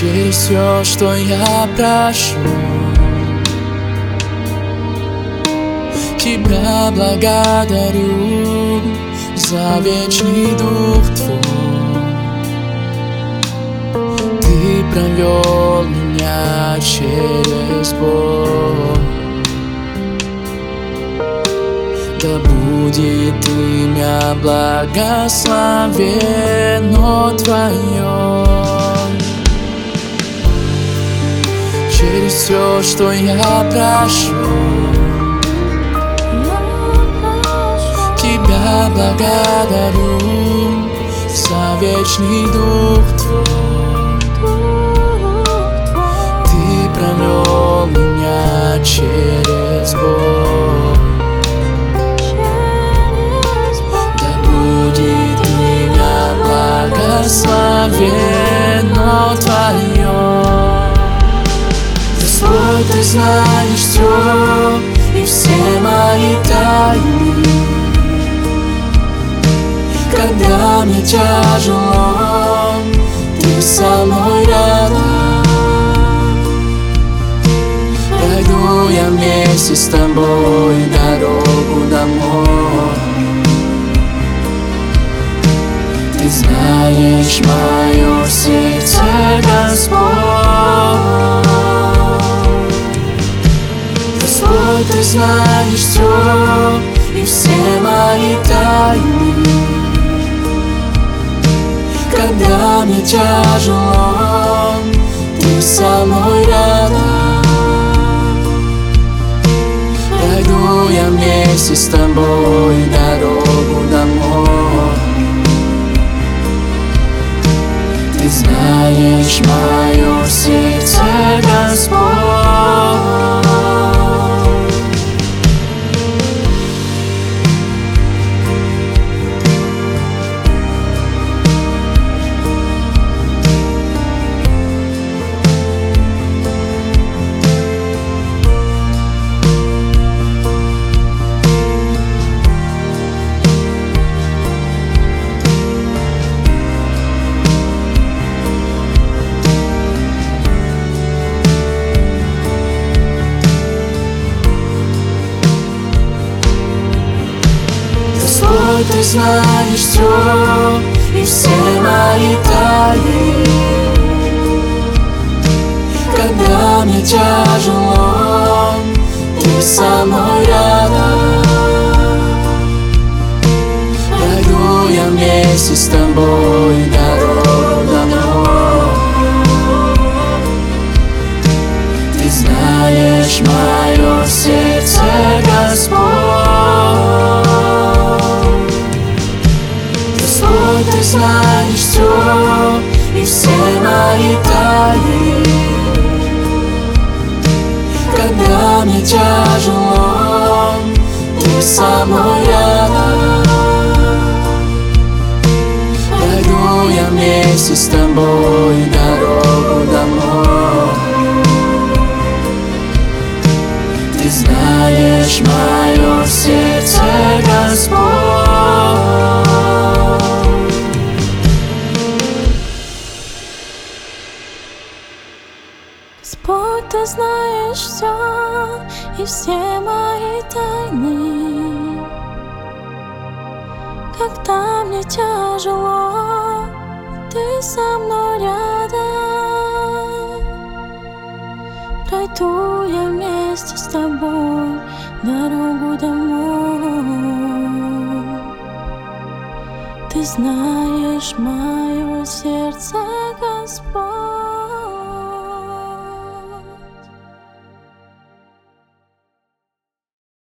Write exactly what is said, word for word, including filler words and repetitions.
через все, что я прошу. Тебя благодарю за вечный дух Твой. Ты провел меня через боль. Да будет имя благословенно Твое. Через все, что я прошу, Тебя благодарю за вечный дух Твой. Ты провел меня через боль. Да будет имя благословенно Твое. Господь, Ты знаешь все и все мои тайны. Когда мне тяжело, Ты со мной рядом. Пройду я вместе с Тобой дорогу домой. Ты знаешь мое сердце, Господь. Господь, Ты знаешь все и все мои тайны. Когда мне тяжело, Ты со мной рядом. Пройду я вместе с Тобой дорогу домой. Ты знаешь мое сердце, Господь. Господь, Ты знаешь все и все мои тайны. Когда мне тяжело, Ты со мной рядом. Пройду я вместе с Тобой дорогу домой. Ты знаешь мое сердце, Господь. Господь, Ты знаешь все и все мои тайны. Когда мне тяжело, Ты со мной рядом. Пройду я вместе с Тобой дорогу домой. Ты знаешь мое сердце, Господь. Господь, Ты знаешь все и все мои тайны. Когда мне тяжело, Ты со мной рядом. Пройду я вместе с Тобой дорогу домой. Ты знаешь мое сердце, Господь.